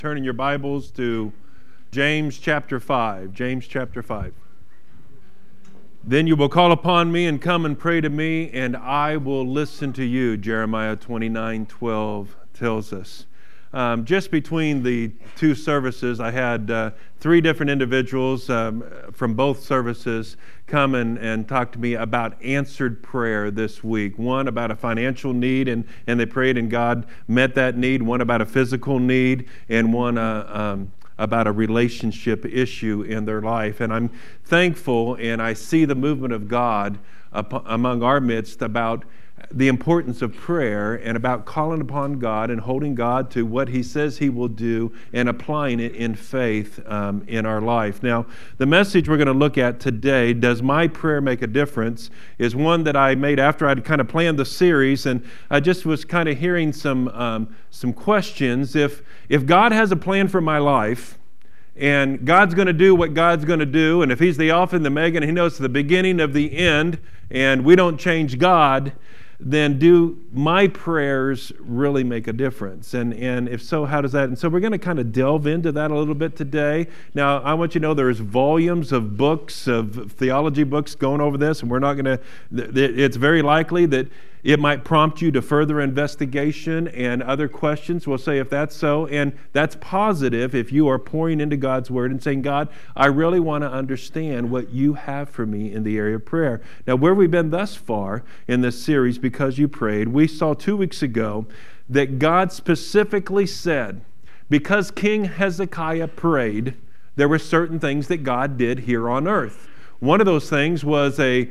Turn in your Bibles to James chapter 5. James chapter 5. Then you will call upon me and come and pray to me, and I will listen to you, Jeremiah 29:12 tells us. Just between the two services, I had three different individuals from both services come and talk to me about answered prayer this week. One about a financial need, and they prayed and God met that need. One about a physical need, and one about a relationship issue in their life. And I'm thankful, and I see the movement of God among our midst about the importance of prayer and about calling upon God and holding God to what He says He will do and applying it in faith in our life. Now, the message we're going to look at today, Does My Prayer Make a Difference?, is one that I made after I'd kind of planned the series, and I just was kind of hearing some questions. If God has a plan for my life, and God's going to do what God's going to do, and if He's the Alpha and the Omega, and He knows the beginning of the end, and we don't change God, then do my prayers really make a difference? And if so, how does that? And so we're going to kind of delve into that a little bit today. Now, I want you to know there's volumes of books, of theology books going over this, and we're not going to, it's very likely that it might prompt you to further investigation and other questions. We'll say if that's so, and that's positive if you are pouring into God's Word and saying, God, I really want to understand what you have for me in the area of prayer. Now, where we've been thus far in this series, Because You Prayed, we saw 2 weeks ago that God specifically said, because King Hezekiah prayed, there were certain things that God did here on earth. One of those things was a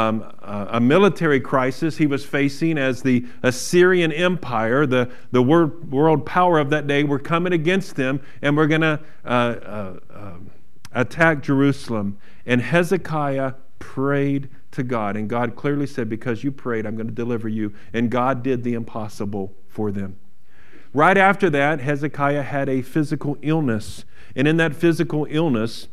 military crisis he was facing as the Assyrian Empire, the world power of that day, were coming against him and were going to attack Jerusalem. And Hezekiah prayed to God, and God clearly said, because you prayed, I'm going to deliver you. And God did the impossible for them. Right after that, Hezekiah had a physical illness, and in that physical illness,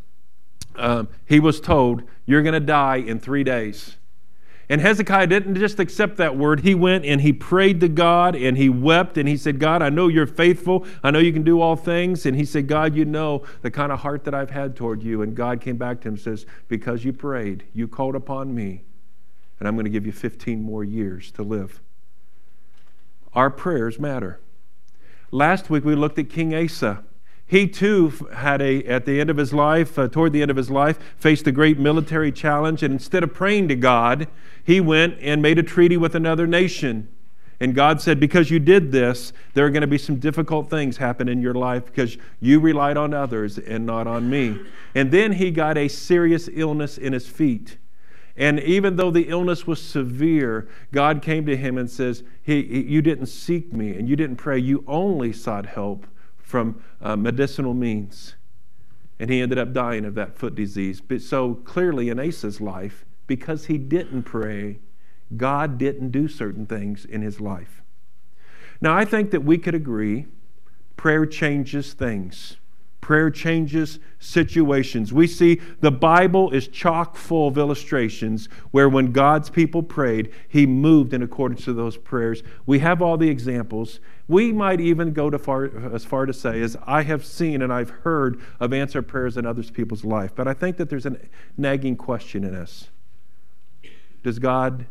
he was told, you're going to die in 3 days. And Hezekiah didn't just accept that word. He went and he prayed to God and he wept and he said, God, I know you're faithful. I know you can do all things. And he said, God, you know the kind of heart that I've had toward you. And God came back to him and says, because you prayed, you called upon me, and I'm going to give you 15 more years to live. Our prayers matter. Last week we looked at King Asa. He too had at the end of his life, toward the end of his life, faced a great military challenge. And instead of praying to God, he went and made a treaty with another nation. And God said, because you did this, there are going to be some difficult things happen in your life because you relied on others and not on me. And then he got a serious illness in his feet. And even though the illness was severe, God came to him and says, you didn't seek me and you didn't pray. You only sought help from medicinal means. And he ended up dying of that foot disease. But so clearly in Asa's life, because he didn't pray, God didn't do certain things in his life. Now, I think that we could agree prayer changes things. Prayer changes situations. We see the Bible is chock full of illustrations where when God's people prayed, He moved in accordance to those prayers. We have all the examples. We might even go as far to say as I have seen and I've heard of answered prayers in other people's life. But I think that there's a nagging question in us. Does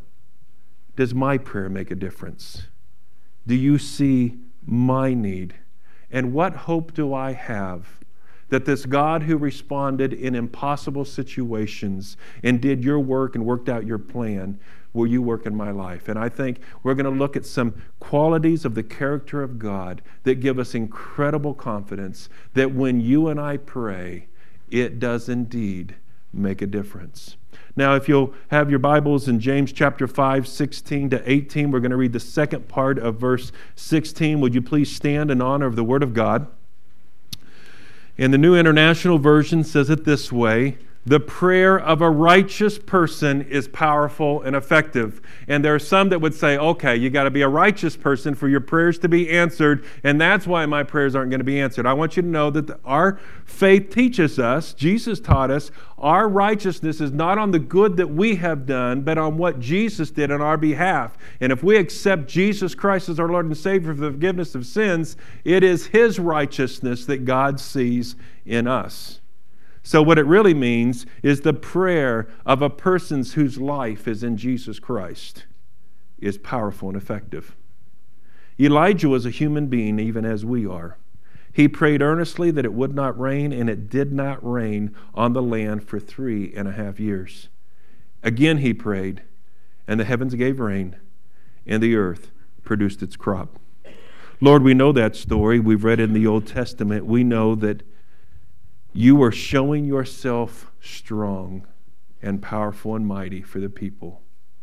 my prayer make a difference? Do you see my need? And what hope do I have that this God who responded in impossible situations and did your work and worked out your plan, will you work in my life? And I think we're going to look at some qualities of the character of God that give us incredible confidence that when you and I pray, it does indeed make a difference. Now, if you'll have your Bibles in James chapter 5, 16 to 18, we're going to read the second part of verse 16. Would you please stand in honor of the Word of God? And the New International Version says it this way: The prayer of a righteous person is powerful and effective. And there are some that would say, okay, you got to be a righteous person for your prayers to be answered, and that's why my prayers aren't going to be answered. I want you to know that our faith teaches us, Jesus taught us, our righteousness is not on the good that we have done, but on what Jesus did on our behalf. And if we accept Jesus Christ as our Lord and Savior for the forgiveness of sins, it is His righteousness that God sees in us. So what it really means is the prayer of a person whose life is in Jesus Christ is powerful and effective. Elijah was a human being even as we are. He prayed earnestly that it would not rain, and it did not rain on the land for 3.5 years. Again he prayed, and the heavens gave rain, and the earth produced its crop. Lord, we know that story. We've read it in the Old Testament. We know that you are showing yourself strong and powerful and mighty for the people.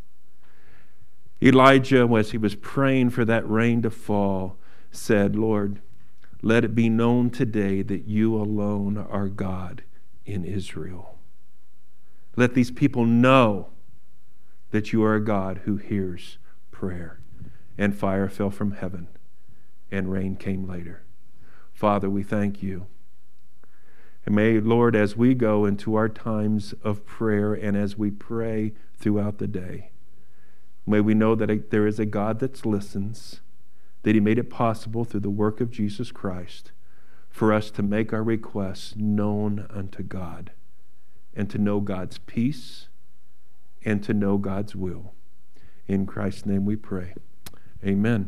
Elijah, as he was praying for that rain to fall, said, Lord, let it be known today that you alone are God in Israel. Let these people know that you are a God who hears prayer. And fire fell from heaven, and rain came later. Father, we thank you. And may, Lord, as we go into our times of prayer and as we pray throughout the day, may we know that there is a God that listens, that He made it possible through the work of Jesus Christ for us to make our requests known unto God and to know God's peace and to know God's will. In Christ's name we pray. Amen.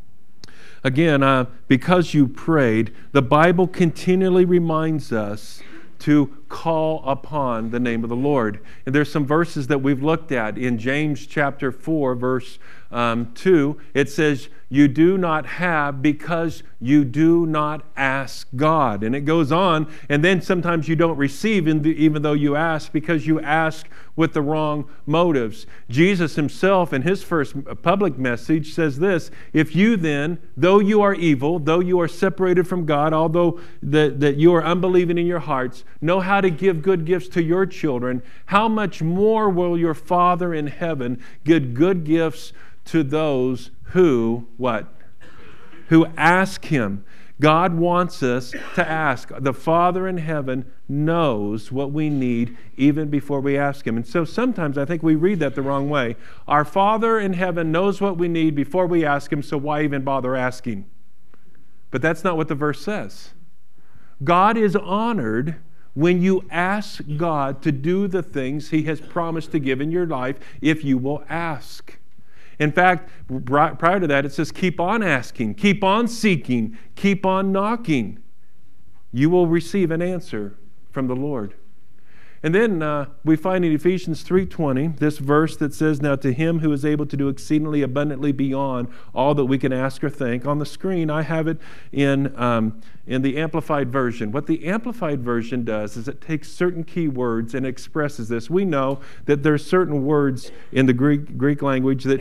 Again, because you prayed, the Bible continually reminds us to call upon the name of the Lord. And there's some verses that we've looked at. In James chapter 4, verse 2, it says, you do not have because you do not ask God. And it goes on, and then sometimes you don't receive even though you ask because you ask with the wrong motives. Jesus himself in his first public message says this, if you then, though you are evil, though you are separated from God, although that you are unbelieving in your hearts, know how to give good gifts to your children, how much more will your Father in heaven give good gifts to those who, what? Who ask Him. God wants us to ask. The Father in heaven knows what we need even before we ask Him. And so sometimes I think we read that the wrong way. Our Father in heaven knows what we need before we ask Him, so why even bother asking? But that's not what the verse says. God is honored when you ask God to do the things He has promised to give in your life if you will ask. In fact, prior to that, it says keep on asking, keep on seeking, keep on knocking. You will receive an answer from the Lord. And then we find in Ephesians 3:20, this verse that says, now to Him who is able to do exceedingly abundantly beyond all that we can ask or think. On the screen, I have it in the Amplified Version. What the Amplified Version does is it takes certain key words and expresses this. We know that there are certain words in the Greek language that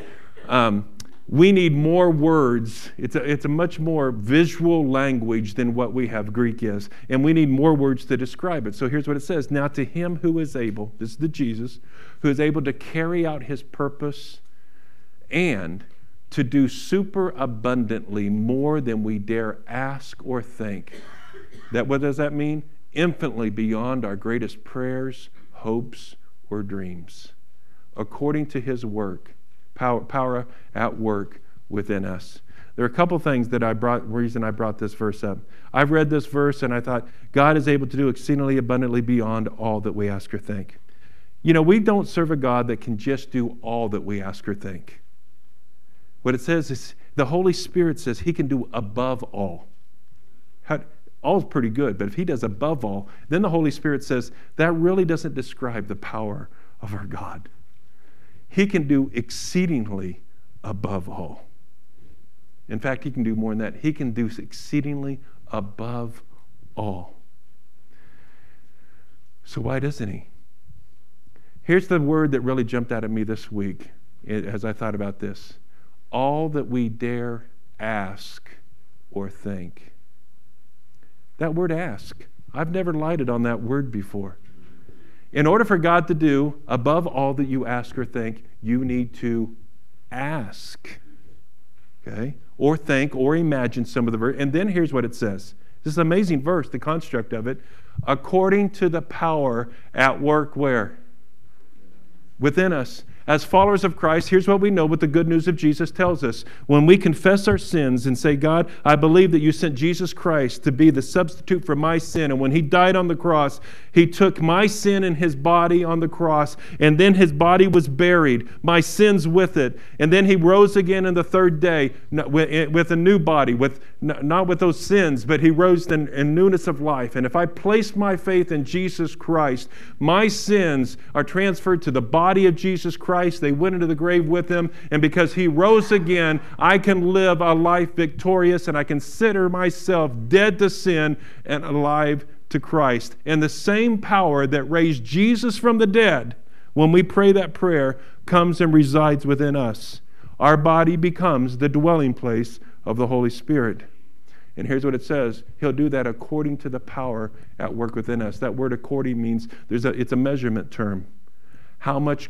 we need more words. It's a much more visual language than what we have Greek is. And we need more words to describe it. So here's what it says. Now to Him who is able, this is the Jesus, who is able to carry out His purpose and to do super abundantly more than we dare ask or think. What does that mean? Infinitely beyond our greatest prayers, hopes, or dreams. According to His work. Power at work within us. There are a couple things that reason I brought this verse up. I've read this verse and I thought, God is able to do exceedingly abundantly beyond all that we ask or think. You know, we don't serve a God that can just do all that we ask or think. What it says is, the Holy Spirit says He can do above all. All is pretty good, but if He does above all, then the Holy Spirit says, that really doesn't describe the power of our God. He can do exceedingly above all. In fact, He can do more than that. He can do exceedingly above all. So why doesn't He? Here's the word that really jumped out at me this week as I thought about this. All that we dare ask or think. That word ask. I've never lighted on that word before. In order for God to do above all that you ask or think, you need to ask. Okay? Or think or imagine some of the verse. And then here's what it says. This is an amazing verse, the construct of it. According to the power at work where? Within us. As followers of Christ, here's what we know what the good news of Jesus tells us. When we confess our sins and say, God, I believe that you sent Jesus Christ to be the substitute for my sin. And when he died on the cross, he took my sin in his body on the cross. And then his body was buried, my sins with it. And then he rose again on the third day with a new body, not with those sins, but he rose in newness of life. And if I place my faith in Jesus Christ, my sins are transferred to the body of Jesus Christ. They went into the grave with him, and because he rose again, I can live a life victorious, and I consider myself dead to sin and alive to Christ. And the same power that raised Jesus from the dead, when we pray that prayer, comes and resides within us. Our body becomes the dwelling place of the Holy Spirit. And here's what it says. He'll do that according to the power at work within us. That word according means it's a measurement term. How much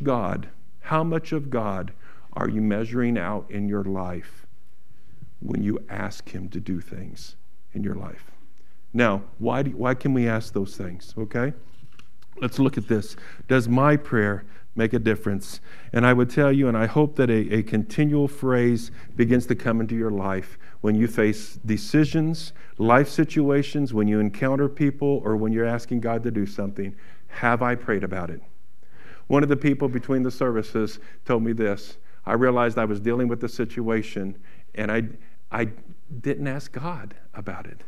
of God are you measuring out in your life when you ask him to do things in your life? Now, why can we ask those things, okay? Let's look at this. Does my prayer make a difference? And I would tell you, and I hope that a continual phrase begins to come into your life when you face decisions, life situations, when you encounter people, or when you're asking God to do something. Have I prayed about it? One of the people between the services told me this. I realized I was dealing with the situation, and I didn't ask God about it.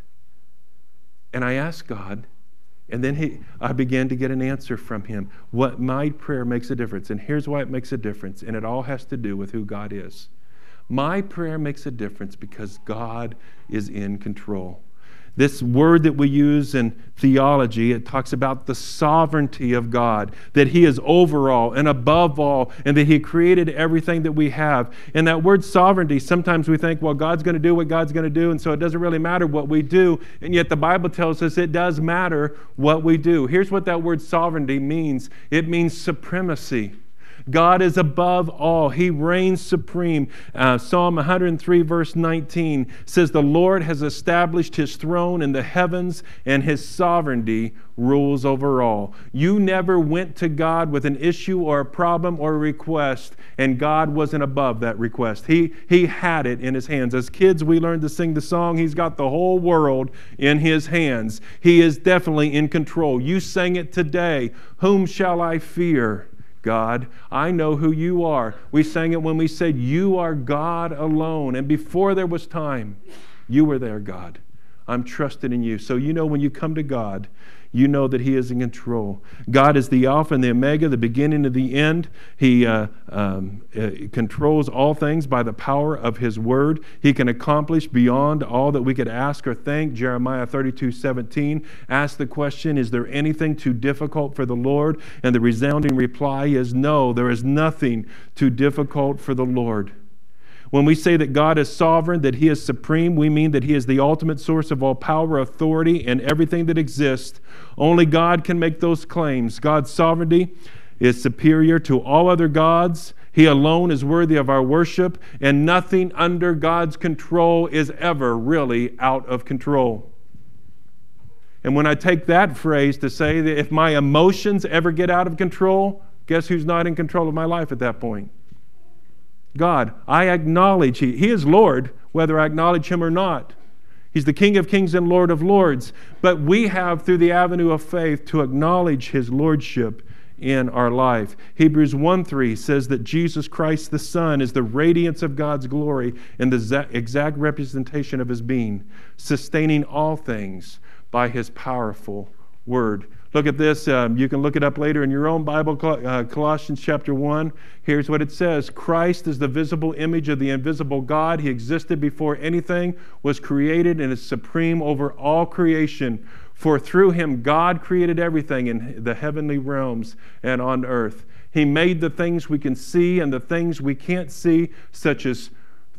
And I asked God, and then I began to get an answer from him. What my prayer makes a difference, and here's why it makes a difference, and it all has to do with who God is. My prayer makes a difference because God is in control. This word that we use in theology, it talks about the sovereignty of God, that he is over all and above all, and that he created everything that we have. And that word sovereignty, sometimes we think, well, God's going to do what God's going to do, and so it doesn't really matter what we do. And yet the Bible tells us it does matter what we do. Here's what that word sovereignty means. It means supremacy. God is above all. He reigns supreme. Psalm 103 verse 19 says, the Lord has established his throne in the heavens, and his sovereignty rules over all. You never went to God with an issue or a problem or a request, and God wasn't above that request. He had it in his hands. As kids, we learned to sing the song, he's got the whole world in his hands. He is definitely in control. You sang it today. Whom shall I fear? God, I know who you are. We sang it when we said, you are God alone. And before there was time, you were there, God. I'm trusting in you. So you know when you come to God, you know that he is in control. God is the Alpha and the Omega, the beginning and the end. He controls all things by the power of his word. He can accomplish beyond all that we could ask or think. Jeremiah 32:17 asks the question, is there anything too difficult for the Lord? And the resounding reply is no, there is nothing too difficult for the Lord. When we say that God is sovereign, that he is supreme, we mean that he is the ultimate source of all power, authority, and everything that exists. Only God can make those claims. God's sovereignty is superior to all other gods. He alone is worthy of our worship, and nothing under God's control is ever really out of control. And when I take that phrase to say that if my emotions ever get out of control, guess who's not in control of my life at that point? God. I acknowledge He is Lord, whether I acknowledge Him or not. He's the King of Kings and Lord of Lords. But we have, through the avenue of faith, to acknowledge His Lordship in our life. Hebrews 1:3 says that Jesus Christ the Son is the radiance of God's glory and the exact representation of His being, sustaining all things by His powerful Word. Look at this. You can look it up later in your own Bible, Colossians chapter 1. Here's what it says. Christ is the visible image of the invisible God. He existed before anything was created and is supreme over all creation. For through Him, God created everything in the heavenly realms and on earth. He made the things we can see and the things we can't see, such as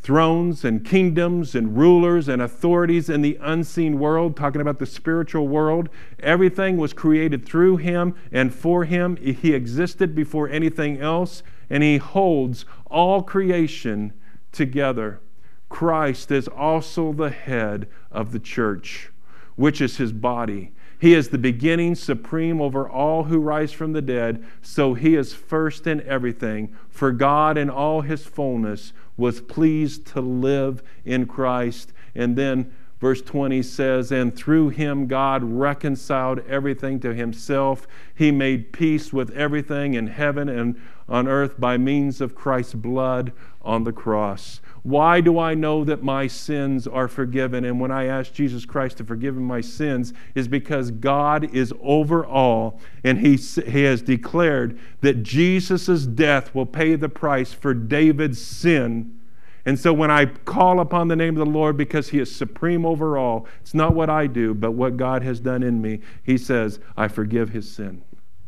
thrones and kingdoms and rulers and authorities in the unseen world, talking about the spiritual world. Everything was created through him and for him. He existed before anything else, and he holds all creation together. Christ is also the head of the church, which is his body. He is the beginning, supreme over all who rise from the dead, so he is first in everything. For God in all his fullness was pleased to live in Christ. And then verse 20 says, and through him God reconciled everything to himself. He made peace with everything in heaven and on earth by means of Christ's blood on the cross. Why do I know that my sins are forgiven? And when I ask Jesus Christ to forgive my sins, is because God is over all, and he has declared that Jesus' death will pay the price for David's sin. And so when I call upon the name of the Lord, because he is supreme over all, it's not what I do, but what God has done in me. He says, I forgive his sin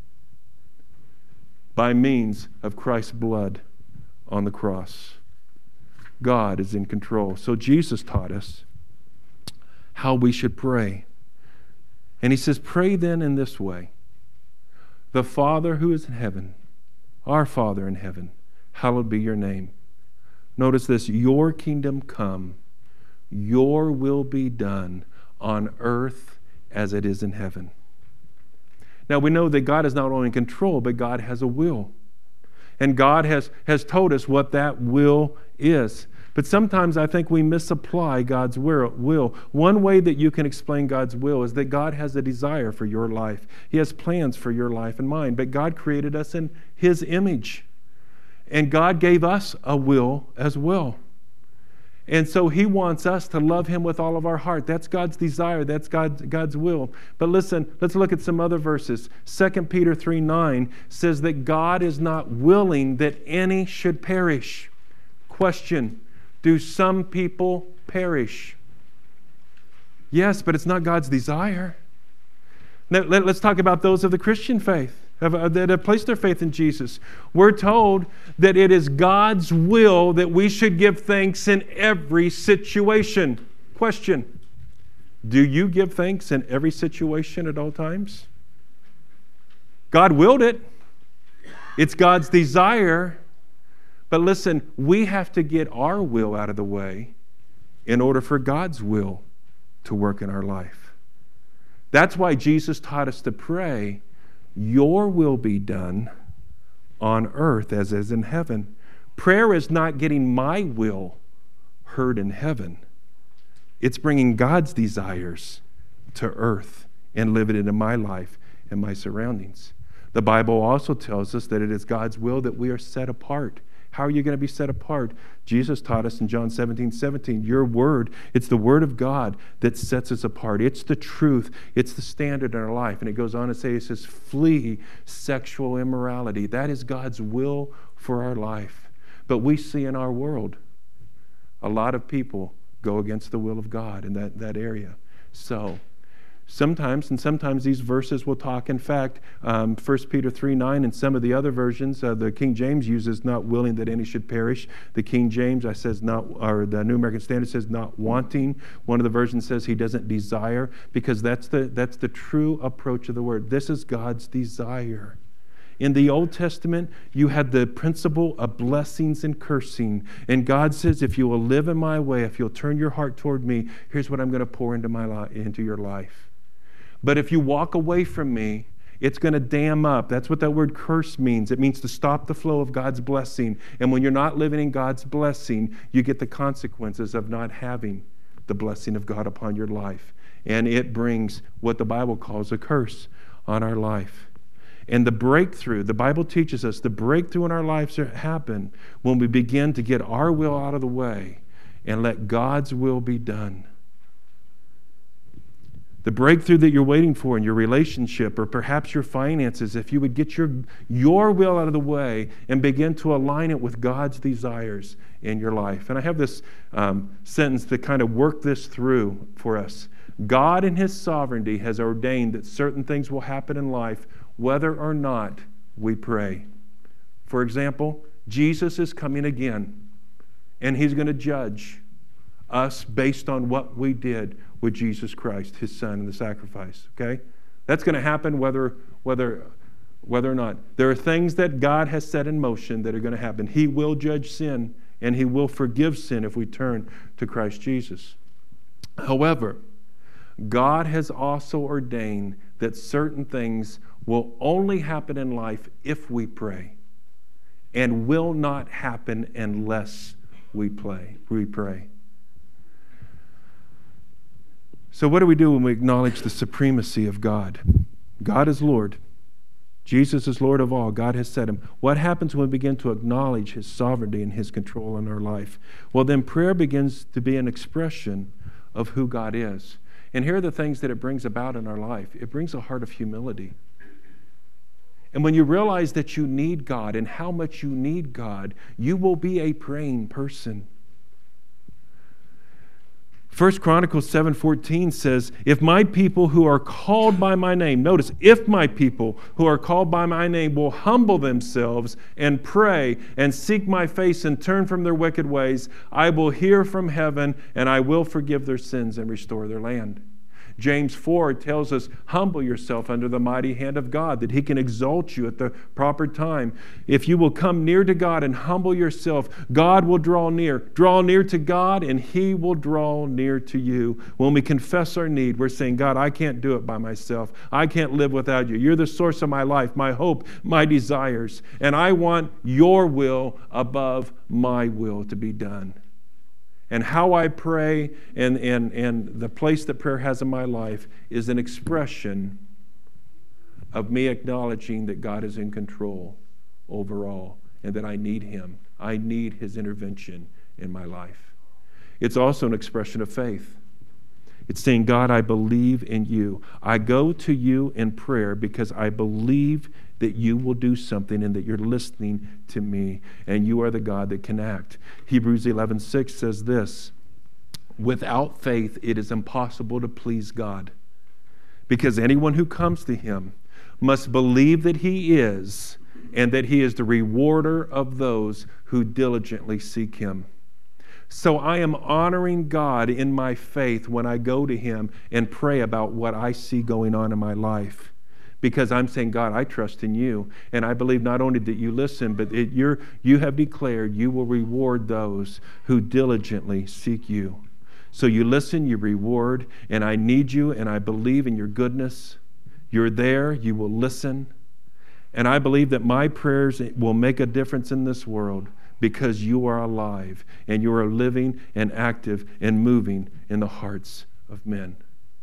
by means of Christ's blood on the cross. God is in control. So Jesus taught us how we should pray. And he says, pray then in this way. The Father who is in heaven, our Father in heaven, hallowed be your name. Notice this, your kingdom come, your will be done on earth as it is in heaven. Now we know that God is not only in control, but God has a will. And God has told us what that will is. But sometimes I think we misapply God's will. One way that you can explain God's will is that God has a desire for your life. He has plans for your life and mine. But God created us in his image. And God gave us a will as well. And so he wants us to love him with all of our heart. That's God's desire. That's God's will. But listen, let's look at some other verses. 2 Peter 3:9 says that God is not willing that any should perish. Question, do some people perish? Yes, but it's not God's desire. Now, let's talk about those of the Christian faith that have placed their faith in Jesus. We're told that it is God's will that we should give thanks in every situation. Question, do you give thanks in every situation at all times? God willed it. It's God's desire. But listen, we have to get our will out of the way in order for God's will to work in our life. That's why Jesus taught us to pray, your will be done on earth as is in heaven. Prayer is not getting my will heard in heaven. It's bringing God's desires to earth and living it into my life and my surroundings. The Bible also tells us that it is God's will that we are set apart. How are you going to be set apart? Jesus taught us in John 17:17, your word, it's the word of God that sets us apart. It's the truth. It's the standard in our life. And it goes on to say, it says, flee sexual immorality. That is God's will for our life. But we see in our world, a lot of people go against the will of God in that area. So, sometimes these verses will talk. In fact, 1 Peter 3:9 and some of the other versions, the King James uses not willing that any should perish. The King James says not, or the New American Standard says not wanting. One of the versions says he doesn't desire, because that's the true approach of the word. This is God's desire. In the Old Testament, you had the principle of blessings and cursing. And God says, if you will live in my way, if you'll turn your heart toward me, here's what I'm going to pour into your life. But if you walk away from me, it's going to dam up. That's what that word curse means. It means to stop the flow of God's blessing. And when you're not living in God's blessing, you get the consequences of not having the blessing of God upon your life. And it brings what the Bible calls a curse on our life. And the breakthrough, the Bible teaches us, the breakthrough in our lives happen when we begin to get our will out of the way and let God's will be done. The breakthrough that you're waiting for in your relationship or perhaps your finances, if you would get your will out of the way and begin to align it with God's desires in your life. And I have this sentence to kind of work this through for us. God in his sovereignty has ordained that certain things will happen in life whether or not we pray. For example, Jesus is coming again. And He's going to judge us based on what we did with Jesus Christ, His Son, and the sacrifice. Okay? That's going to happen whether or not. There are things that God has set in motion that are going to happen. He will judge sin, and He will forgive sin if we turn to Christ Jesus. However, God has also ordained that certain things will only happen in life if we pray, and will not happen unless we pray. So what do we do when we acknowledge the supremacy of God? God is Lord. Jesus is Lord of all. God has set Him. What happens when we begin to acknowledge His sovereignty and His control in our life? Well, then prayer begins to be an expression of who God is. And here are the things that it brings about in our life. It brings a heart of humility. And when you realize that you need God and how much you need God, you will be a praying person. 1 Chronicles 7:14 says, if my people who are called by my name, notice, if my people who are called by my name will humble themselves and pray and seek my face and turn from their wicked ways, I will hear from heaven and I will forgive their sins and restore their land. James 4 tells us, humble yourself under the mighty hand of God, that He can exalt you at the proper time. If you will come near to God and humble yourself, God will draw near. Draw near to God, and He will draw near to you. When we confess our need, we're saying, God, I can't do it by myself. I can't live without you. You're the source of my life, my hope, my desires, and I want your will above my will to be done. And how I pray and the place that prayer has in my life is an expression of me acknowledging that God is in control over all and that I need Him. I need His intervention in my life. It's also an expression of faith. It's saying, God, I believe in you. I go to you in prayer because I believe that you will do something and that you're listening to me and you are the God that can act. Hebrews 11:6 says this, without faith it is impossible to please God, because anyone who comes to Him must believe that He is and that He is the rewarder of those who diligently seek Him. So I am honoring God in my faith when I go to Him and pray about what I see going on in my life. Because I'm saying, God, I trust in you. And I believe not only that you listen, but you have declared you will reward those who diligently seek you. So you listen, you reward, and I need you, and I believe in your goodness. You're there, you will listen. And I believe that my prayers will make a difference in this world because you are alive, and you are living and active and moving in the hearts of men.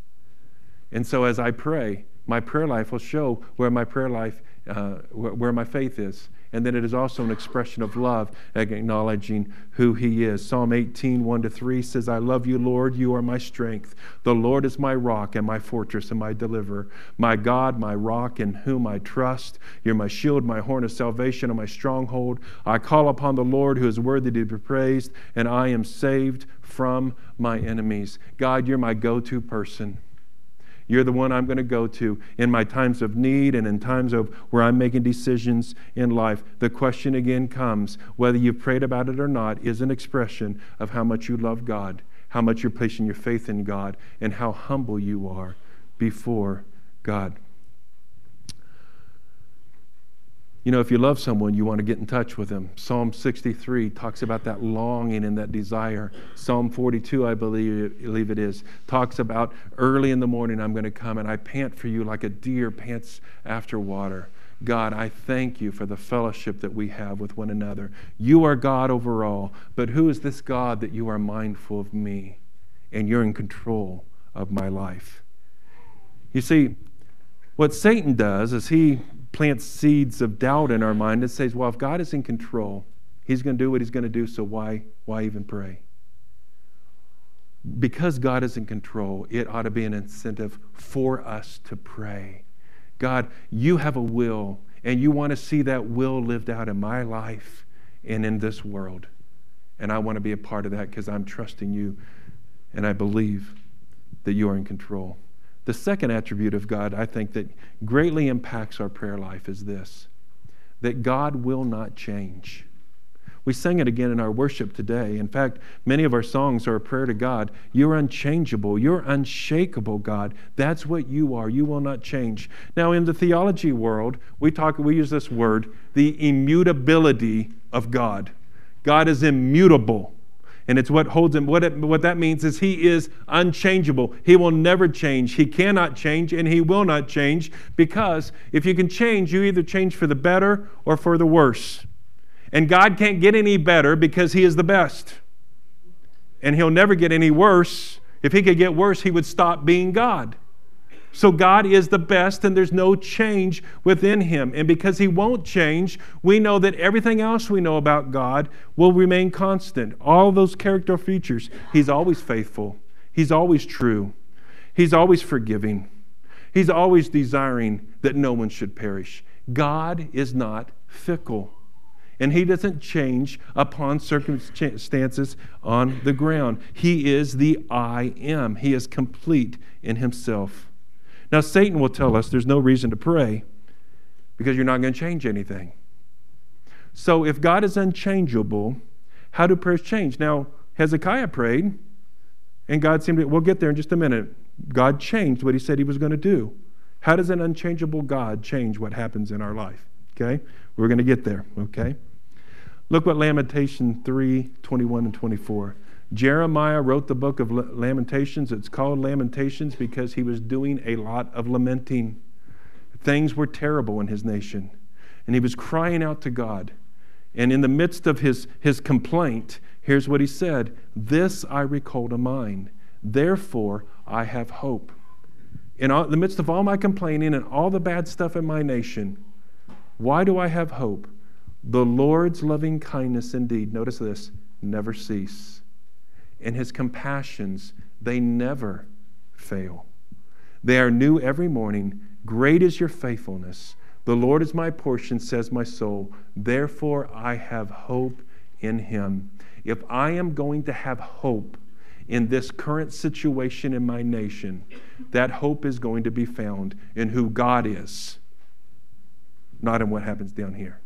And so as I pray, my prayer life will show where my prayer life, where my faith is. And then it is also an expression of love, acknowledging who He is. Psalm 18:1-3 says, I love you, Lord, you are my strength. The Lord is my rock and my fortress and my deliverer. My God, my rock in whom I trust. You're my shield, my horn of salvation, and my stronghold. I call upon the Lord who is worthy to be praised, and I am saved from my enemies. God, you're my go-to person. You're the one I'm going to go to in my times of need and in times of where I'm making decisions in life. The question again comes, whether you've prayed about it or not, is an expression of how much you love God, how much you're placing your faith in God, and how humble you are before God. You know, if you love someone, you want to get in touch with them. Psalm 63 talks about that longing and that desire. Psalm 42, I believe it is, talks about early in the morning I'm going to come and I pant for you like a deer pants after water. God, I thank you for the fellowship that we have with one another. You are God over all, but who is this God that you are mindful of me and you're in control of my life? You see, what Satan does is he plants seeds of doubt in our mind that says, well, if God is in control, He's going to do what He's going to do, so why even pray? Because God is in control, it ought to be an incentive for us to pray. God, you have a will, and you want to see that will lived out in my life and in this world. And I want to be a part of that because I'm trusting you, and I believe that you are in control. The second attribute of God, I think, that greatly impacts our prayer life is this, that God will not change. We sang it again in our worship today. In fact, many of our songs are a prayer to God. You're unchangeable. You're unshakable, God. That's what you are. You will not change. Now, in the theology world, we use this word, the immutability of God. God is immutable. And it's what holds him. What that means is he is unchangeable. He will never change. He cannot change, and he will not change, because if you can change, you either change for the better or for the worse. And God can't get any better because he is the best. And he'll never get any worse. If he could get worse, he would stop being God. So God is the best, and there's no change within him. And because he won't change, we know that everything else we know about God will remain constant. All those character features. He's always faithful. He's always true. He's always forgiving. He's always desiring that no one should perish. God is not fickle. And he doesn't change upon circumstances on the ground. He is the I am. He is complete in himself. Now, Satan will tell us there's no reason to pray because you're not going to change anything. So if God is unchangeable, how do prayers change? Now, Hezekiah prayed, and God seemed to, we'll get there in just a minute. God changed what he said he was going to do. How does an unchangeable God change what happens in our life? Okay? We're going to get there, okay? Look what Lamentation 3:21 and 24. Jeremiah wrote the book of Lamentations. It's called Lamentations because he was doing a lot of lamenting. Things were terrible in his nation. And he was crying out to God. And in the midst of his complaint, here's what he said. This I recall to mind. Therefore, I have hope. In the midst of all my complaining and all the bad stuff in my nation, why do I have hope? The Lord's loving kindness indeed, notice this, never cease. And his compassions, they never fail. They are new every morning. Great is your faithfulness. The Lord is my portion, says my soul. Therefore I have hope in him. If I am going to have hope in this current situation in my nation, that hope is going to be found in who God is, not in what happens down here.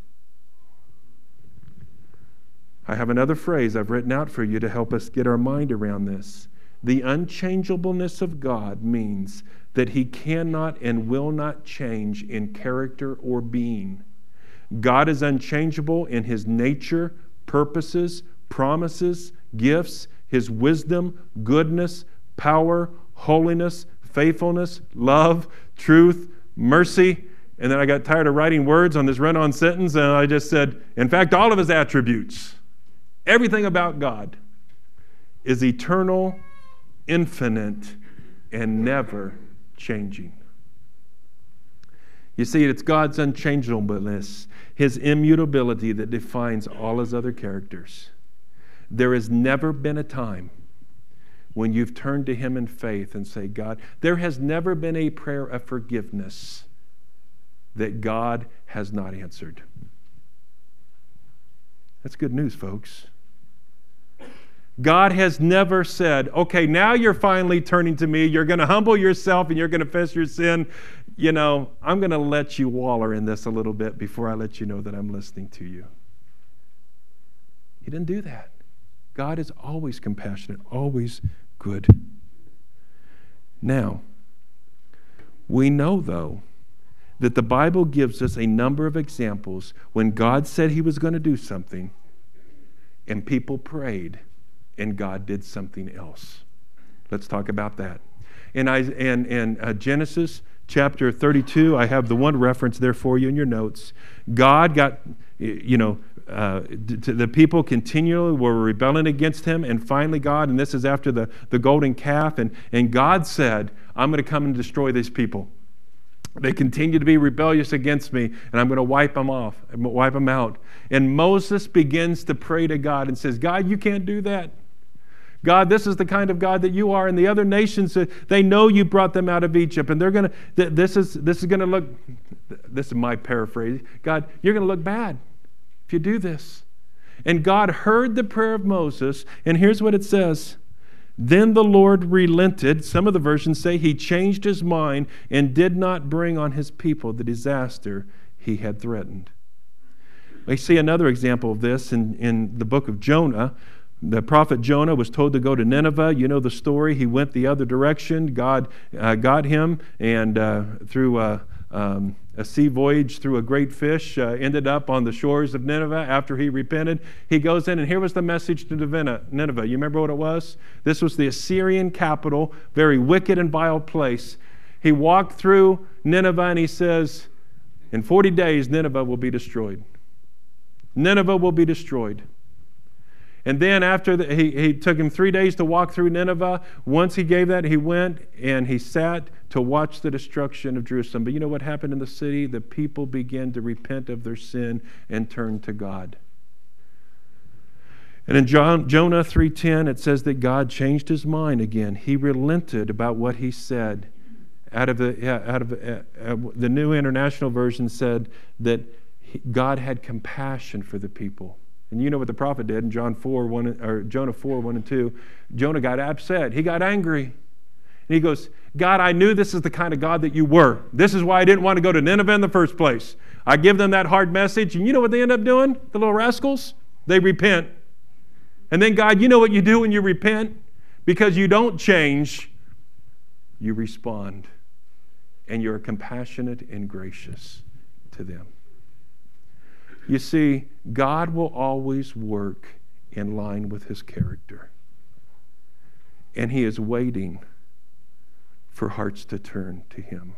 I have another phrase I've written out for you to help us get our mind around this. The unchangeableness of God means that he cannot and will not change in character or being. God is unchangeable in his nature, purposes, promises, gifts, his wisdom, goodness, power, holiness, faithfulness, love, truth, mercy. And then I got tired of writing words on this run-on sentence, and I just said, in fact, all of his attributes. Everything about God is eternal, infinite, and never changing. You see, it's God's unchangeableness, his immutability that defines all his other characters. There has never been a time when you've turned to him in faith and say, God, there has never been a prayer of forgiveness that God has not answered. That's good news, folks. God has never said, okay, now you're finally turning to me. You're going to humble yourself and you're going to confess your sin. You know, I'm going to let you waller in this a little bit before I let you know that I'm listening to you. He didn't do that. God is always compassionate, always good. Now, we know, though, that the Bible gives us a number of examples when God said he was going to do something and people prayed and God did something else. Let's talk about that. In Genesis chapter 32, I have the one reference there for you in your notes. God got, the people continually were rebelling against him, and finally God, and this is after the golden calf, and God said, I'm going to come and destroy these people. They continue to be rebellious against me, and I'm going to wipe them out. And Moses begins to pray to God and says, God, you can't do that. God, this is the kind of God that you are, and the other nations, they know you brought them out of Egypt, and they're going to, this is going to look, this is my paraphrase, God, you're going to look bad if you do this. And God heard the prayer of Moses, and here's what it says. Then the Lord relented. Some of the versions say he changed his mind and did not bring on his people the disaster he had threatened. We see another example of this in the book of Jonah. The prophet Jonah was told to go to Nineveh. You know the story. He went the other direction. God got him, and through a sea voyage through a great fish, ended up on the shores of Nineveh after he repented. He goes in, and here was the message to Nineveh. You remember what it was? This was the Assyrian capital, very wicked and vile place. He walked through Nineveh, and he says, in 40 days, Nineveh will be destroyed. Nineveh will be destroyed. And then after he took him 3 days to walk through Nineveh. Once he gave that, he went and he sat to watch the destruction of Jerusalem. But you know what happened in the city? The people began to repent of their sin and turn to God. And in Jonah 3:10, it says that God changed his mind again. He relented about what he said. The New International Version said that God had compassion for the people. And you know what the prophet did in Jonah 4, 1 and 2. Jonah got upset. He got angry. And he goes, God, I knew this is the kind of God that you were. This is why I didn't want to go to Nineveh in the first place. I give them that hard message, and you know what they end up doing, the little rascals? They repent. And then God, you know what you do when you repent? Because you don't change, you respond. And you're compassionate and gracious to them. You see, God will always work in line with his character. And he is waiting for hearts to turn to him.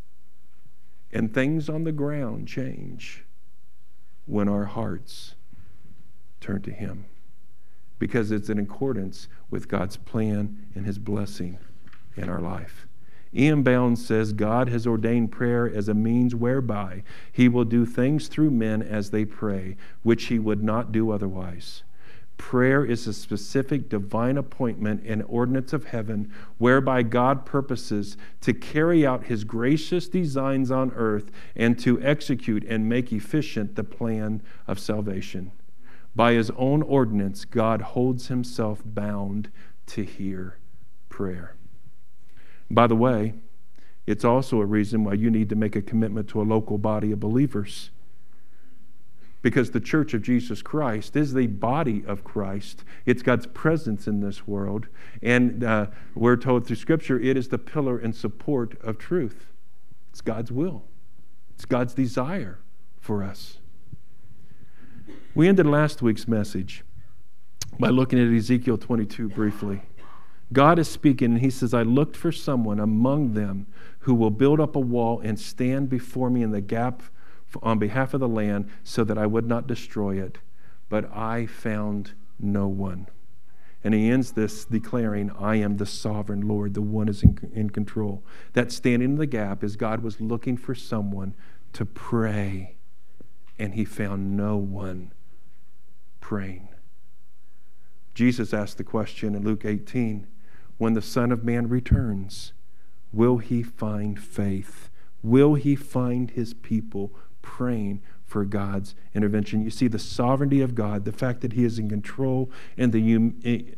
And things on the ground change when our hearts turn to him. Because it's in accordance with God's plan and his blessing in our life. Ian Bounds says, God has ordained prayer as a means whereby he will do things through men as they pray, which he would not do otherwise. Prayer is a specific divine appointment and ordinance of heaven whereby God purposes to carry out his gracious designs on earth and to execute and make efficient the plan of salvation. By his own ordinance, God holds himself bound to hear prayer. By the way, it's also a reason why you need to make a commitment to a local body of believers. Because the Church of Jesus Christ is the body of Christ. It's God's presence in this world. And we're told through Scripture, it is the pillar and support of truth. It's God's will. It's God's desire for us. We ended last week's message by looking at Ezekiel 22 briefly. God is speaking, and he says, I looked for someone among them who will build up a wall and stand before me in the gap on behalf of the land so that I would not destroy it. But I found no one. And he ends this declaring, I am the sovereign Lord, the one is in control. That standing in the gap is God was looking for someone to pray, and he found no one praying. Jesus asked the question in Luke 18, when the Son of Man returns, will he find faith? Will he find his people praying for God's intervention? You see, the sovereignty of God, the fact that he is in control, and the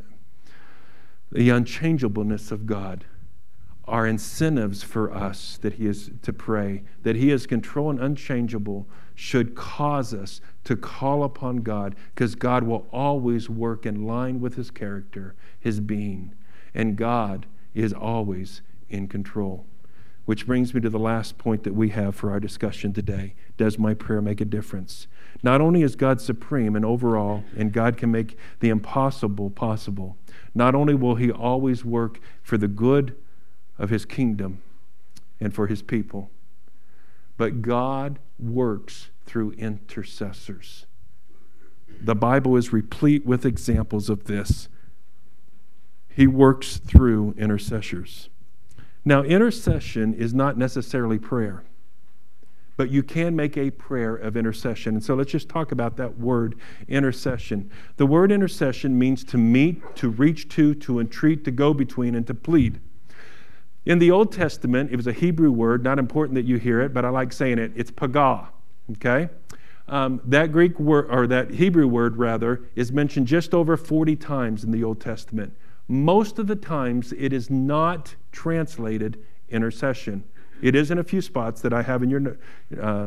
unchangeableness of God are incentives for us that he is to pray. That he is control and unchangeable should cause us to call upon God, because God will always work in line with his character, his being. And God is always in control. Which brings me to the last point that we have for our discussion today. Does my prayer make a difference? Not only is God supreme and overall, and God can make the impossible possible, not only will he always work for the good of his kingdom and for his people, but God works through intercessors. The Bible is replete with examples of this. He works through intercessors. Now, intercession is not necessarily prayer, but you can make a prayer of intercession. And so let's just talk about that word, intercession. The word intercession means to meet, to reach to entreat, to go between, and to plead. In the Old Testament, it was a Hebrew word, not important that you hear it, but I like saying it. It's pagah, okay? That Greek word, or that Hebrew word rather, is mentioned just over 40 times in the Old Testament. Most of the times, it is not translated intercession. It is in a few spots that I have in your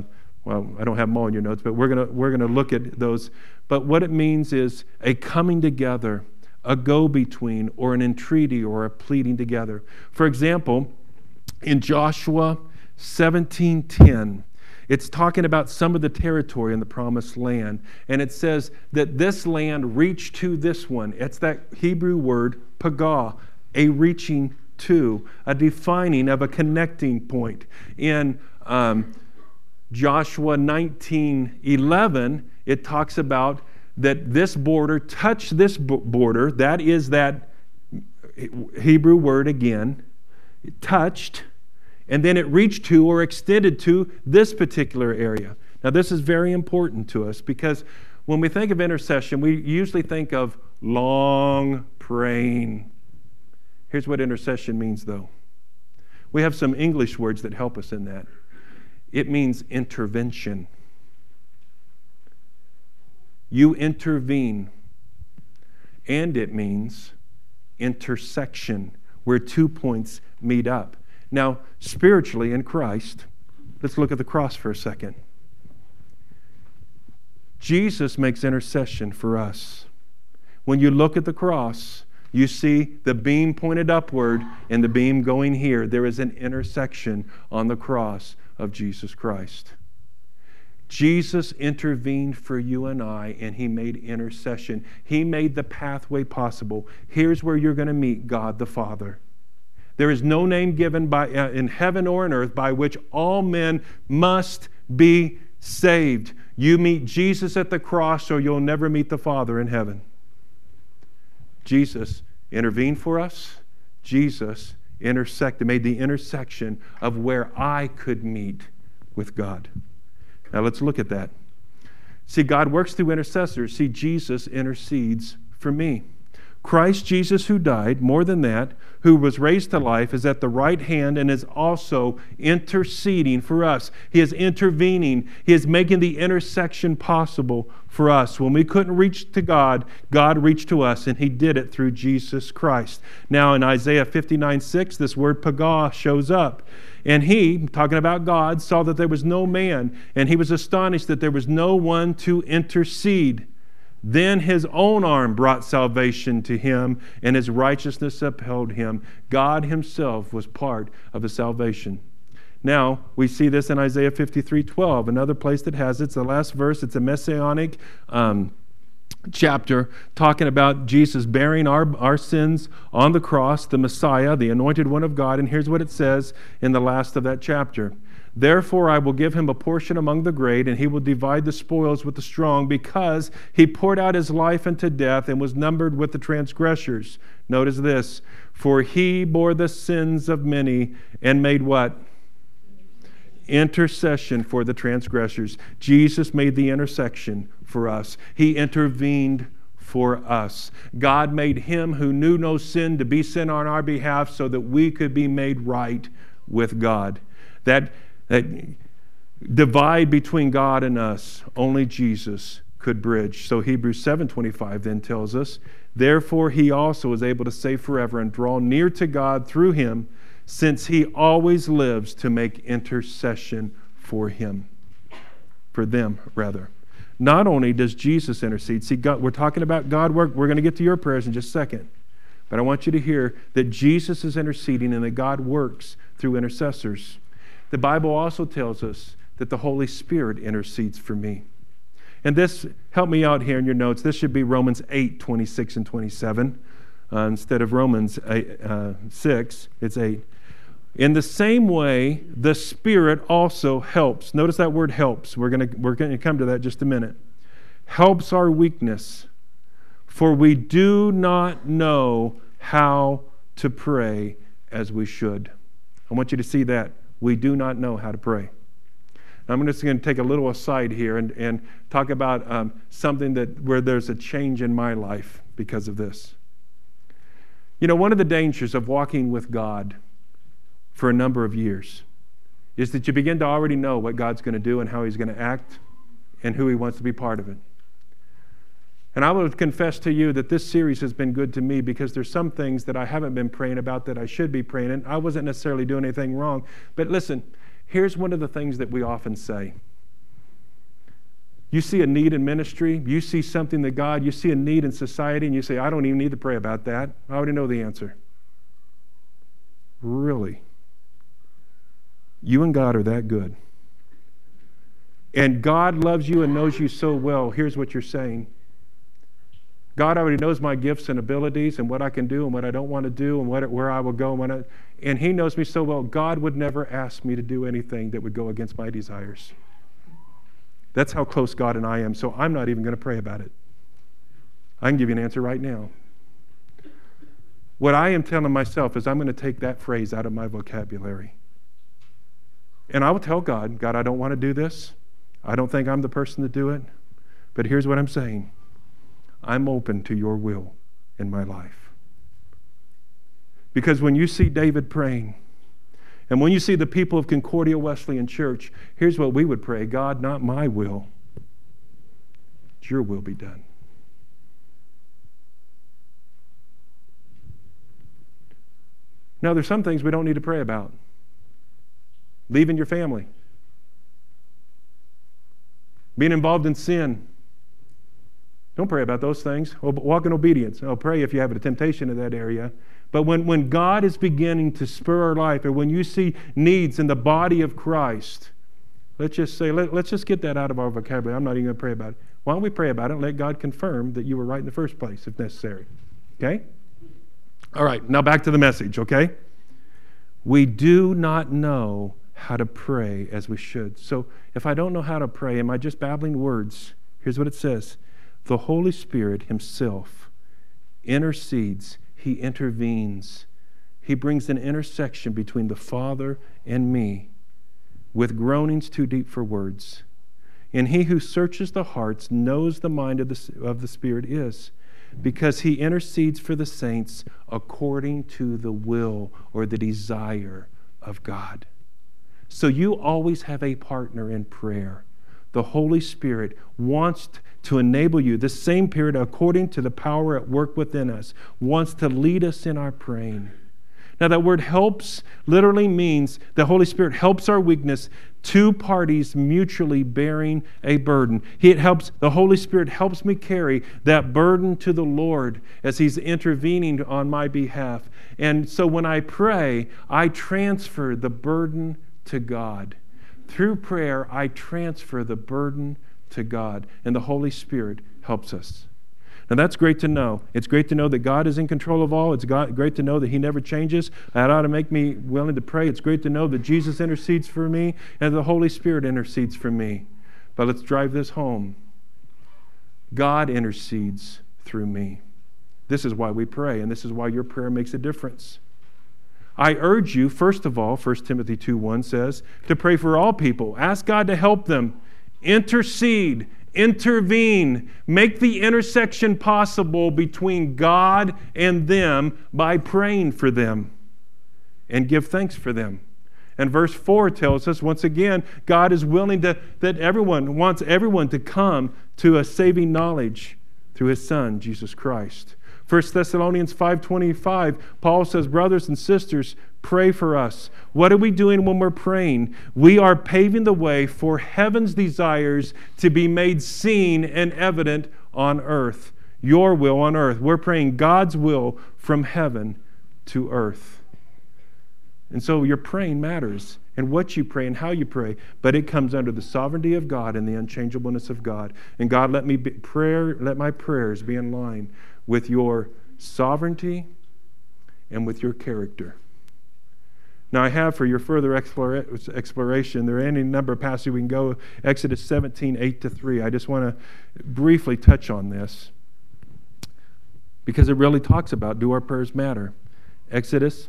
Well, I don't have them all in your notes, but we're gonna look at those. But what it means is a coming together, a go-between, or an entreaty, or a pleading together. For example, in Joshua 17:10, it's talking about some of the territory in the promised land, and it says that this land reached to this one. It's that Hebrew word pagah, a reaching to, a defining of a connecting point. In Joshua 19:11, it talks about that this border touched this border. That is that Hebrew word again. It touched, and then it reached to or extended to this particular area. Now, this is very important to us because when we think of intercession, we usually think of long praying. Here's what intercession means, though. We have some English words that help us in that. It means intervention. You intervene. And it means intersection, where 2 points meet up. Now, spiritually in Christ, let's look at the cross for a second. Jesus makes intercession for us. When you look at the cross, you see the beam pointed upward and the beam going here. There is an intersection on the cross of Jesus Christ. Jesus intervened for you and I, and He made intercession. He made the pathway possible. Here's where you're going to meet God the Father. There is no name given in heaven or on earth by which all men must be saved. You meet Jesus at the cross, or you'll never meet the Father in heaven. Jesus intervened for us. Jesus made the intersection of where I could meet with God. Now let's look at that. See, God works through intercessors. See, Jesus intercedes for me. Christ Jesus, who died, more than that, who was raised to life, is at the right hand and is also interceding for us. He is intervening. He is making the intersection possible for us. When we couldn't reach to God, God reached to us, and He did it through Jesus Christ. Now in Isaiah 59:6, this word pagah shows up. And He, talking about God, saw that there was no man, and He was astonished that there was no one to intercede. Then His own arm brought salvation to Him, and His righteousness upheld Him. God Himself was part of the salvation. Now, we see this in Isaiah 53:12, another place that has it. It's the last verse. It's a messianic chapter talking about Jesus bearing our sins on the cross, the Messiah, the anointed one of God. And here's what it says in the last of that chapter. Therefore I will give him a portion among the great, and he will divide the spoils with the strong, because he poured out his life unto death and was numbered with the transgressors. Notice this. For he bore the sins of many and made what? Intercession for the transgressors. Jesus made the intersection for us. He intervened for us. God made Him who knew no sin to be sin on our behalf so that we could be made right with God. That divide between God and us, only Jesus could bridge. So Hebrews 7:25 then tells us, therefore He also is able to save forever and draw near to God through Him, since He always lives to make intercession for them. Not only does Jesus intercede, see, God, we're talking about God work. We're going to get to your prayers in just a second. But I want you to hear that Jesus is interceding and that God works through intercessors. The Bible also tells us that the Holy Spirit intercedes for me. And this, help me out here in your notes, this should be Romans 8:26 and 27. Instead of Romans 6, it's 8. In the same way, the Spirit also helps. Notice that word helps. We're going to come to that in just a minute. Helps our weakness, for we do not know how to pray as we should. I want you to see that. We do not know how to pray. Now, I'm just going to take a little aside here and talk about something where there's a change in my life because of this. You know, one of the dangers of walking with God for a number of years is that you begin to already know what God's going to do and how He's going to act and who He wants to be part of it. And I will confess to you that this series has been good to me because there's some things that I haven't been praying about that I should be praying, and I wasn't necessarily doing anything wrong. But listen, here's one of the things that we often say. You see a need in ministry, you see something that God, you see a need in society, and you say, I don't even need to pray about that. I already know the answer. Really? You and God are that good. And God loves you and knows you so well. Here's what you're saying. God already knows my gifts and abilities and what I can do and what I don't want to do and where I will go. And He knows me so well, God would never ask me to do anything that would go against my desires. That's how close God and I am, so I'm not even going to pray about it. I can give you an answer right now. What I am telling myself is I'm going to take that phrase out of my vocabulary. And I will tell God, God, I don't want to do this. I don't think I'm the person to do it. But here's what I'm saying. I'm open to your will in my life. Because when you see David praying, and when you see the people of Concordia Wesleyan Church, here's what we would pray. God, not my will. Your will be done. Now, there's some things we don't need to pray about. Leaving your family. Being involved in sin. Don't pray about those things. Walk in obedience. I'll pray if you have a temptation in that area. But when God is beginning to spur our life, or when you see needs in the body of Christ, let's just say, let's just get that out of our vocabulary. I'm not even going to pray about it. Why don't we pray about it and let God confirm that you were right in the first place, if necessary? Okay? All right, now back to the message, okay? We do not know how to pray as we should. So if I don't know how to pray, am I just babbling words? Here's what it says. The Holy Spirit Himself intercedes. He intervenes. He brings an intersection between the Father and me with groanings too deep for words. And He who searches the hearts knows the mind of the Spirit is, because He intercedes for the saints according to the will or the desire of God. So you always have a partner in prayer. The Holy Spirit wants to enable you, the same Spirit, according to the power at work within us, wants to lead us in our praying. Now that word helps literally means the Holy Spirit helps our weakness, two parties mutually bearing a burden. The Holy Spirit helps me carry that burden to the Lord as He's intervening on my behalf. And so when I pray, I transfer the burden to God. Through prayer, I transfer the burden to God, and the Holy Spirit helps us. Now that's great to know. It's great to know that God is in control of all. It's great to know that He never changes. That ought to make me willing to pray. It's great to know that Jesus intercedes for me and the Holy Spirit intercedes for me. But let's drive this home. God intercedes through me. This is why we pray, and this is why your prayer makes a difference. I urge you, first of all, 1 Timothy 2:1 says, to pray for all people. Ask God to help them. Intercede. Intervene. Make the intersection possible between God and them by praying for them. And give thanks for them. And verse 4 tells us, once again, God is willing wants everyone to come to a saving knowledge through His Son, Jesus Christ. 1 Thessalonians 5:25, Paul says, brothers and sisters, pray for us. What are we doing when we're praying? We are paving the way for heaven's desires to be made seen and evident on earth. Your will on earth. We're praying God's will from heaven to earth. And so your praying matters, and what you pray and how you pray, but it comes under the sovereignty of God and the unchangeableness of God. And God, let my prayers be in line with your sovereignty and with your character. Now I have for your further exploration, there are any number of passages we can go. Exodus 17:8-3. I just want to briefly touch on this because it really talks about, do our prayers matter? Exodus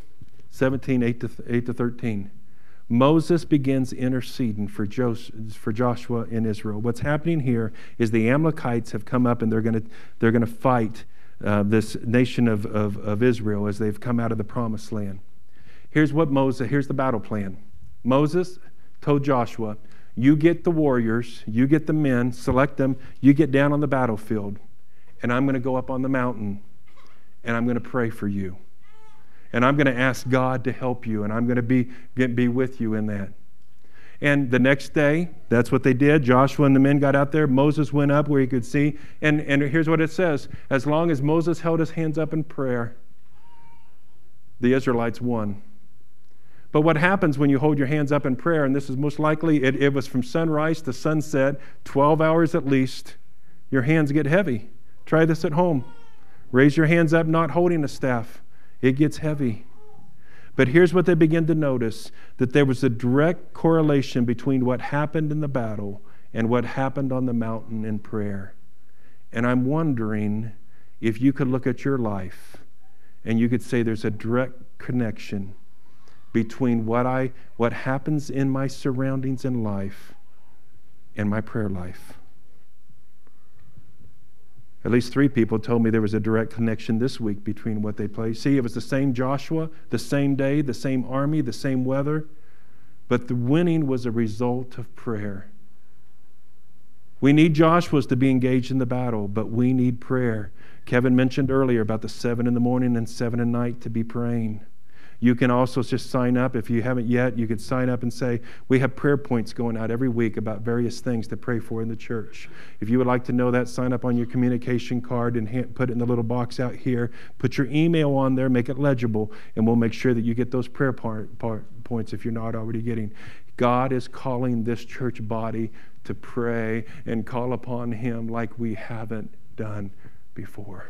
17:8-13. Moses begins interceding for Joshua and Israel. What's happening here is the Amalekites have come up and they're going to fight this nation of Israel as they've come out of the promised land. Here's the battle plan. Moses told Joshua, you get the warriors, you get the men, select them, you get down on the battlefield, and I'm going to go up on the mountain, and I'm going to pray for you. And I'm going to ask God to help you, and I'm going to be with you in that. And the next day, that's what they did. Joshua and the men got out there. Moses went up where he could see. And here's what it says. As long as Moses held his hands up in prayer, the Israelites won. But what happens when you hold your hands up in prayer, and this is most likely, it was from sunrise to sunset, 12 hours at least, your hands get heavy. Try this at home. Raise your hands up not holding a staff. It gets heavy. But here's what they begin to notice, that there was a direct correlation between what happened in the battle and what happened on the mountain in prayer. And I'm wondering if you could look at your life and you could say there's a direct connection between what happens in my surroundings in life and my prayer life. At least 3 people told me there was a direct connection this week between what they played. See, it was the same Joshua, the same day, the same army, the same weather, but the winning was a result of prayer. We need Joshua's to be engaged in the battle, but we need prayer. Kevin mentioned earlier about the 7 in the morning and 7 at night to be praying. You can also just sign up. If you haven't yet, you could sign up and say, we have prayer points going out every week about various things to pray for in the church. If you would like to know that, sign up on your communication card and put it in the little box out here. Put your email on there, make it legible, and we'll make sure that you get those prayer points if you're not already getting. God is calling this church body to pray and call upon Him like we haven't done before.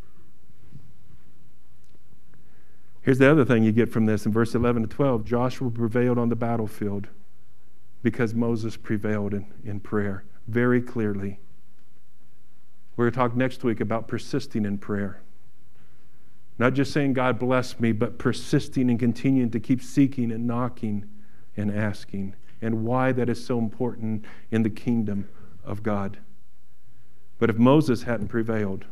Here's the other thing you get from this in verse 11 to 12. Joshua prevailed on the battlefield because Moses prevailed in prayer very clearly. We're going to talk next week about persisting in prayer. Not just saying, God bless me, but persisting and continuing to keep seeking and knocking and asking, and why that is so important in the kingdom of God. But if Moses hadn't prevailed,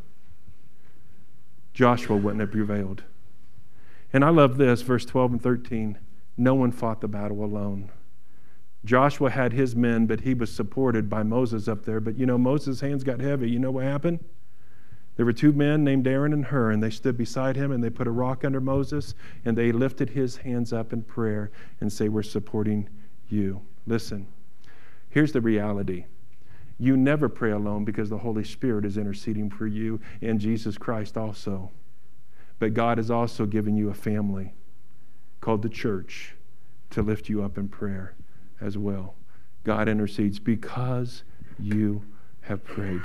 Joshua wouldn't have prevailed. And I love this, verse 12 and 13. No one fought the battle alone. Joshua had his men, but he was supported by Moses up there. But Moses' hands got heavy. You know what happened? There were 2 men named Aaron and Hur, and they stood beside him, and they put a rock under Moses, and they lifted his hands up in prayer and say, we're supporting you. Listen, here's the reality. You never pray alone because the Holy Spirit is interceding for you and Jesus Christ also. But God has also given you a family called the church to lift you up in prayer as well. God intercedes because you have prayed.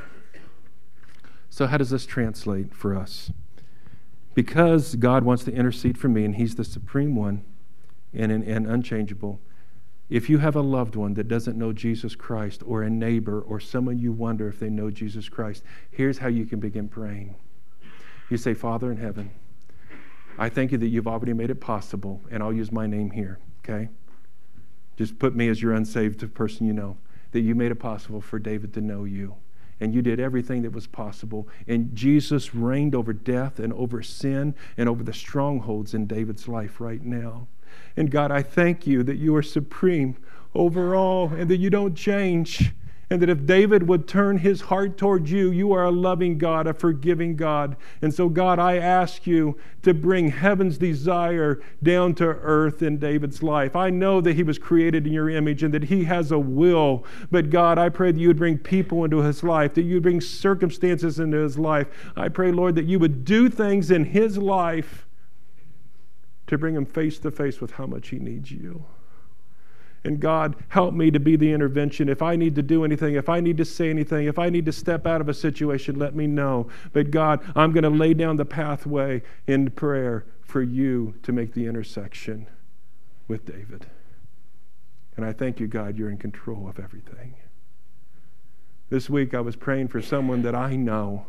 So how does this translate for us? Because God wants to intercede for me and He's the supreme one and unchangeable. If you have a loved one that doesn't know Jesus Christ, or a neighbor, or someone you wonder if they know Jesus Christ, here's how you can begin praying. You say, Father in heaven, I thank you that you've already made it possible, and I'll use my name here, okay? Just put me as your unsaved person you know, that you made it possible for David to know you. And you did everything that was possible. And Jesus reigned over death and over sin and over the strongholds in David's life right now. And God, I thank you that you are supreme over all and that you don't change. And that if David would turn his heart toward you, you are a loving God, a forgiving God. And so, God, I ask you to bring heaven's desire down to earth in David's life. I know that he was created in your image and that he has a will. But, God, I pray that you would bring people into his life, that you would bring circumstances into his life. I pray, Lord, that you would do things in his life to bring him face to face with how much he needs you. And God, help me to be the intervention. If I need to do anything, if I need to say anything, if I need to step out of a situation, let me know. But God, I'm going to lay down the pathway in prayer for you to make the intersection with David. And I thank you, God, you're in control of everything. This week I was praying for someone that I know.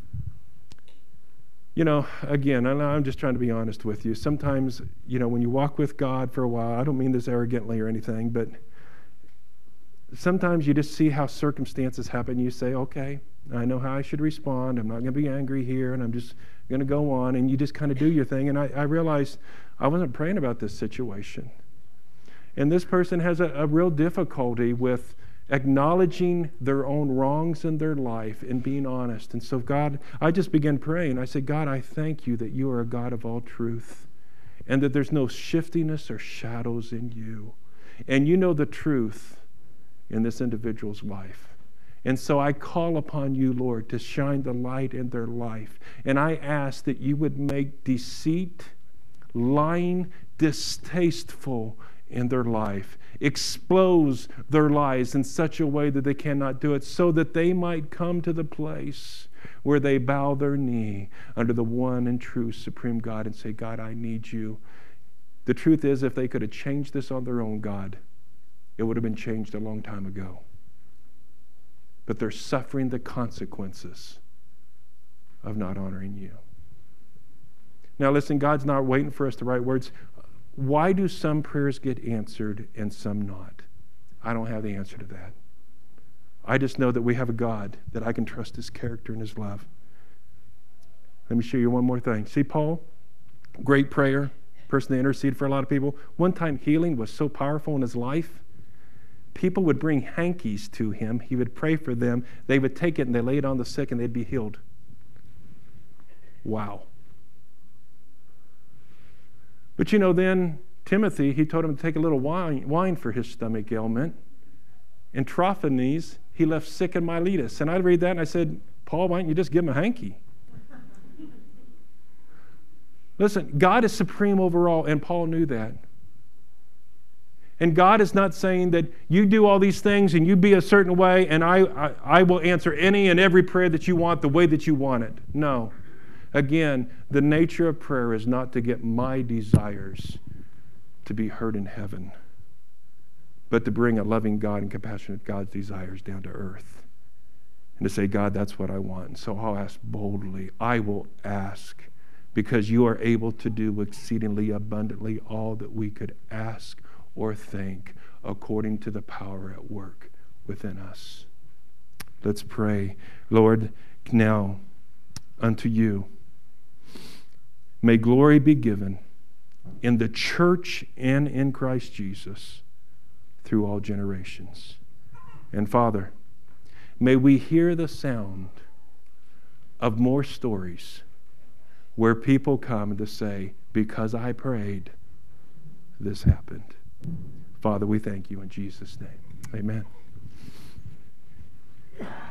Again, I'm just trying to be honest with you. Sometimes, when you walk with God for a while, I don't mean this arrogantly or anything, but sometimes you just see how circumstances happen. You say, okay, I know how I should respond. I'm not going to be angry here, and I'm just going to go on. And you just kind of do your thing. And I realized I wasn't praying about this situation. And this person has a real difficulty with acknowledging their own wrongs in their life and being honest. And so, God, I just began praying. I said, God, I thank you that you are a God of all truth and that there's no shiftiness or shadows in you. And you know the truth in this individual's life. And so I call upon you, Lord, to shine the light in their life. And I ask that you would make deceit, lying, distasteful in their life. Expose their lies in such a way that they cannot do it, so that they might come to the place where they bow their knee under the one and true supreme God and say, God, I need you. The truth is, if they could have changed this on their own, God, it would have been changed a long time ago. But they're suffering the consequences of not honoring you. Now listen, God's not waiting for us to write words. Why do some prayers get answered and some not? I don't have the answer to that. I just know that we have a God that I can trust His character and His love. Let me show you one more thing. See Paul? Great prayer, person that interceded for a lot of people. One time healing was so powerful in his life. People would bring hankies to him. He would pray for them. They would take it and they lay it on the sick and they'd be healed. Wow. But you know, then Timothy, he told him to take a little wine for his stomach ailment. And Trophimus, he left sick in Miletus. And I read that and I said, Paul, why don't you just give him a hanky? Listen, God is supreme over all, and Paul knew that. And God is not saying that you do all these things and you be a certain way and I will answer any and every prayer that you want the way that you want it. No. Again, the nature of prayer is not to get my desires to be heard in heaven, but to bring a loving God and compassionate God's desires down to earth. And to say, God, that's what I want. And so I'll ask boldly. I will ask because you are able to do exceedingly abundantly all that we could ask or think according to the power at work within us. Let's pray. Lord, now unto you may glory be given in the church and in Christ Jesus through all generations. And Father, may we hear the sound of more stories where people come to say, because I prayed, this happened. Father, we thank you in Jesus' name. Amen.